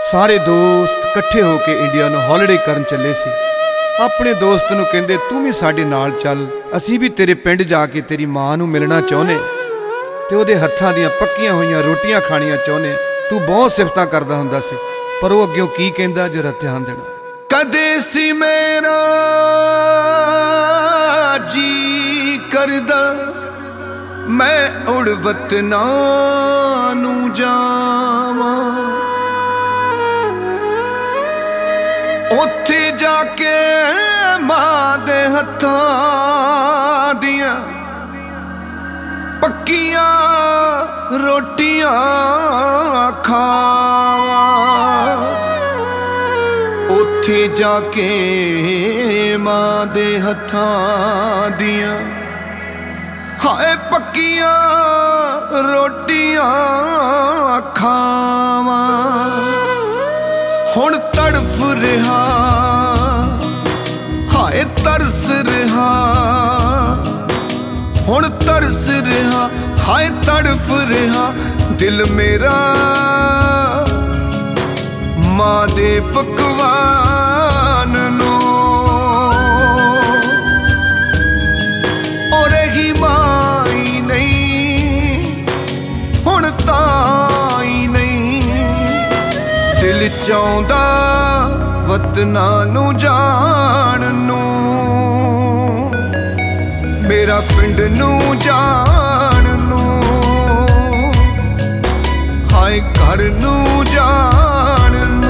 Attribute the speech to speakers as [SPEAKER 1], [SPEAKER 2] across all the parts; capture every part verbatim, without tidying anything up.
[SPEAKER 1] ਸਾਰੇ ਦੋਸਤ ਇਕੱਠੇ ਹੋ ਕੇ ਇੰਡੀਆ ਨੂੰ ਹੌਲੀਡੇ ਕਰਨ ਚੱਲੇ ਸੀ। ਆਪਣੇ ਦੋਸਤ ਨੂੰ ਕਹਿੰਦੇ ਤੂੰ ਵੀ ਸਾਡੇ ਨਾਲ ਚੱਲ, ਅਸੀਂ ਵੀ ਤੇਰੇ ਪਿੰਡ ਜਾ ਕੇ ਤੇਰੀ ਮਾਂ ਨੂੰ ਮਿਲਣਾ ਚਾਹੁੰਦੇ ਤੇ ਉਹਦੇ ਹੱਥਾਂ ਦੀਆਂ ਪੱਕੀਆਂ ਹੋਈਆਂ ਰੋਟੀਆਂ ਖਾਣੀਆਂ ਚਾਹੁੰਦੇ। ਤੂੰ ਬਹੁਤ ਸਿਫਤਾਂ ਕਰਦਾ ਹੁੰਦਾ ਸੀ, ਪਰ ਉਹ ਅੱਗਿਓਂ ਕੀ ਕਹਿੰਦਾ ਜਰਾ ਧਿਆਨ ਦੇਣਾ।
[SPEAKER 2] ਕਦੇ ਸੀ ਮੇਰਾ ਜੀ ਕਰਦਾ ਮੈਂ ਉੜ ਵਤਨਾਂ ਨੂੰ ਜਾਵਾਂ, ਉੱਥੇ ਜਾ ਕੇ ਮਾਂ ਦੇ ਹੱਥਾਂ ਦੀਆਂ ਪੱਕੀਆਂ ਰੋਟੀਆਂ ਖਾਵਾਂ, ਉੱਥੇ ਜਾ ਕੇ ਮਾਂ ਦੇ ਹੱਥਾਂ ਦੀਆਂ ਹਾਏ ਪੱਕੀਆਂ ਰੋਟੀਆਂ ਖਾਵਾਂ। ਹੁਣ ਤੜਫ ਰਿਹਾ ਹਾਏ ਤਰਸ ਰਿਹਾ, ਹੁਣ ਤਰਸ ਰਿਹਾ ਹਾਏ ਤੜਫ ਰਿਹਾ ਦਿਲ ਮੇਰਾ ਮਾਂ ਦੇ ਪਕਵਾਨ ਨੂੰ। ਉਹ ਰਹੀ ਮਾਂ ਹੀ ਨਹੀਂ ਹੁਣ ਤਾਂ ਹੀ ਨਹੀਂ, ਦਿਲ ਚਾਹੁੰਦਾ ਵਤਨਾਂ ਨੂੰ ਜਾਣ ਨੂੰ, ਮੇਰਾ ਪਿੰਡ ਨੂੰ ਜਾਣ ਨੂੰ, ਹਾਏ ਘਰ ਨੂੰ ਜਾਣ ਨੂੰ।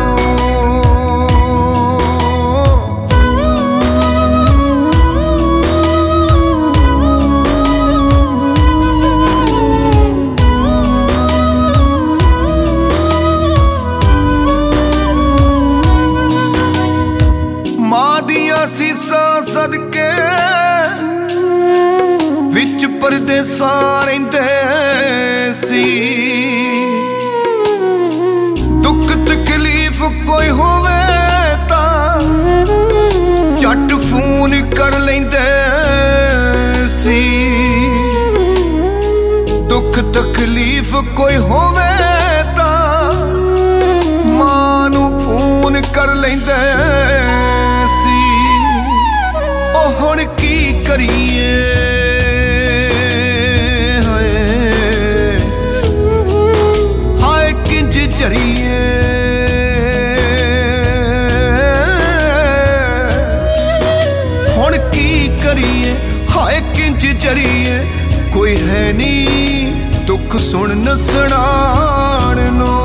[SPEAKER 2] ਮਾਂ ਦੀਆਂ ਸੀਸਾਂ ਸਦਕੇ ਵਿੱਚ ਪਰਦੇਸਾਂ ਰਹਿੰਦੇ ਸੀ, ਦੁੱਖ ਤਕਲੀਫ ਕੋਈ ਹੋਵੇ ਤਾਂ ਝੱਟ ਫੋਨ ਕਰ ਲੈਂਦੇ ਸੀ, ਦੁੱਖ ਤਕਲੀਫ ਕੋਈ ਹੋਵੇ ਤਾਂ ਮਾਂ ਨੂੰ ਫੋਨ ਕਰ ਲੈਂਦੇ ਸੀ। ਉਹ ਹੁਣ ਕੀ ਕਰੀਏ ਜਰੀਏ, ਹੁਣ ਕੀ ਕਰੀਏ ਹਾਏ ਕਿੰਜ ਜਰੀਏ, ਕੋਈ ਹੈ ਨੀ ਦੁੱਖ ਸੁਣਨ ਸੁਣਾਉਣ ਨੂੰ।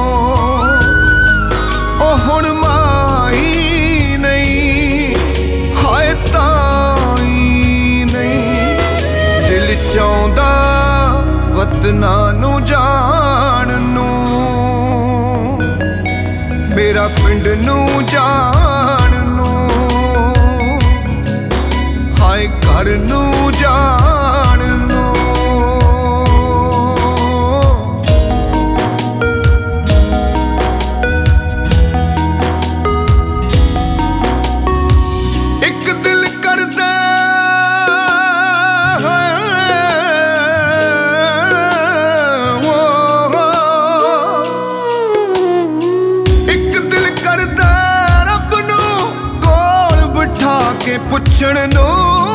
[SPEAKER 2] ਉਹ ਹੁਣ ਮਾਂ ਹੀ ਨਹੀਂ ਹਾਏ ਤਾਂ ਹੀ ਨਹੀਂ, ਦਿਲ ਚਾਹੁੰਦਾ ਵਤਨਾਂ ਨੂੰ ਜਾਣ ਨੂੰ, ਮੇਰਾ ਪਿੰਡ ਨੂੰ ਜਾਣ ਨੂੰ, ਹਾਏ ਘਰ ਨੂੰ ਜਾਣ ਨੂੰ। ਇੱਕ ਦਿਲ ਕਰਦਾ ਕੇ ਪੁੱਛਣ ਨੂੰ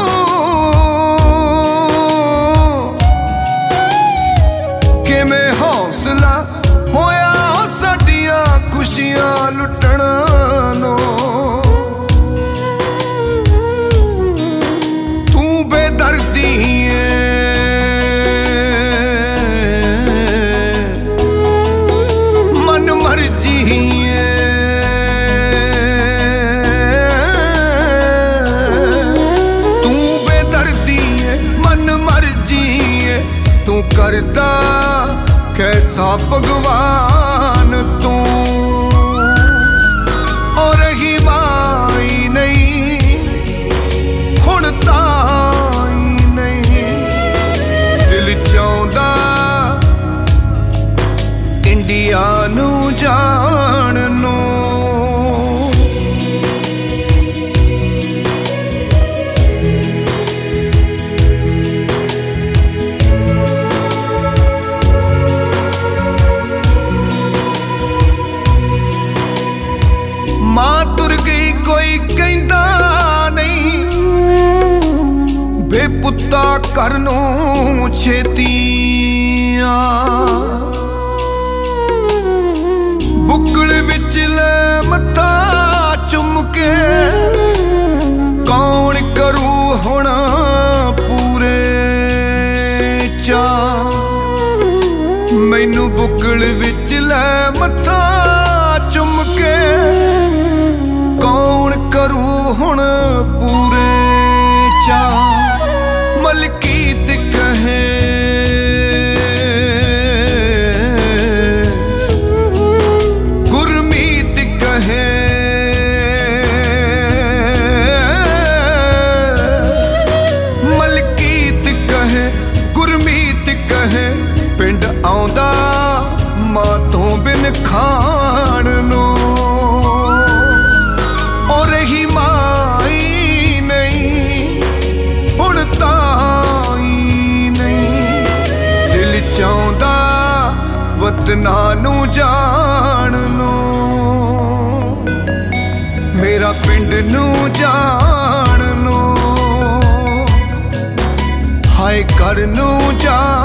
[SPEAKER 2] ਕਿਵੇਂ ਹੌਸਲਾ ਹੋਇਆ ਸਾਡੀਆਂ ਖੁਸ਼ੀਆਂ ਲੁੱਟਣ ਨੂੰ। ਤੂੰ ਬੇਦਰਦੀ ਏ ਮਨ ਮਰਜੀ ਏ, ਤੂੰ ਕਰਦਾ ਕੈਸਾ ਭਗਵਾਨ ਤੂੰ। ਉਹ ਰਹੀ ਮਾਂ ਹੀ ਨਹੀਂ ਹੁਣ ਤਾਂ ਹੀ ਨਹੀਂ, ਦਿਲ ਚਾਹੁੰਦਾ ਇੰਡੀਆ ਨੂੰ ਜਾਣ ਨੂੰ। ਪੁੱਤਾ ਘਰ ਨੂੰ ਛੇਤੀਆਂ ਬੁੱਕਲ ਵਿੱਚ ਲੈ ਮੱਥਾ ਚੁੰਮ ਕੇ ਕੌਣ ਕਰੂ ਹੁਣ ਪੂਰੇ ਚਾ ਮੈਨੂੰ ਬੁੱਕਲ ਵਿੱਚ ਲੈ ਮੱਥਾ ਚੁੰਮ ਕੇ ਕੌਣ ਕਰੂ ਹੁਣ ਪੂਰੇ ਚਾ ਮਲਕੀਤ ਕਹੇ ਗੁਰਮੀਤ ਕਹੇ ਮਲਕੀਤ ਕਹੇ ਗੁਰਮੀਤ ਕਹੇ ਪਿੰਡ ਆਉਂਦਾ ਮਾਂ ਤੋਂ ਬਿਨ ਖਾਣ ਨੂੰ ਉਹ ਰਹੀ ਮਾਈ ਨਹੀਂ ਹੁਣ ਤਾਈ ਨਹੀਂ ਦਿਲ ਚਾਹੁੰਦਾ ਵਤਨਾਂ ਨੂੰ ਜਾਣ ਨੂੰ ਮੇਰਾ ਪਿੰਡ ਨੂੰ ਜਾਣ ਨੂੰ ਹਾਏ ਘਰ ਨੂੰ ਜਾਣ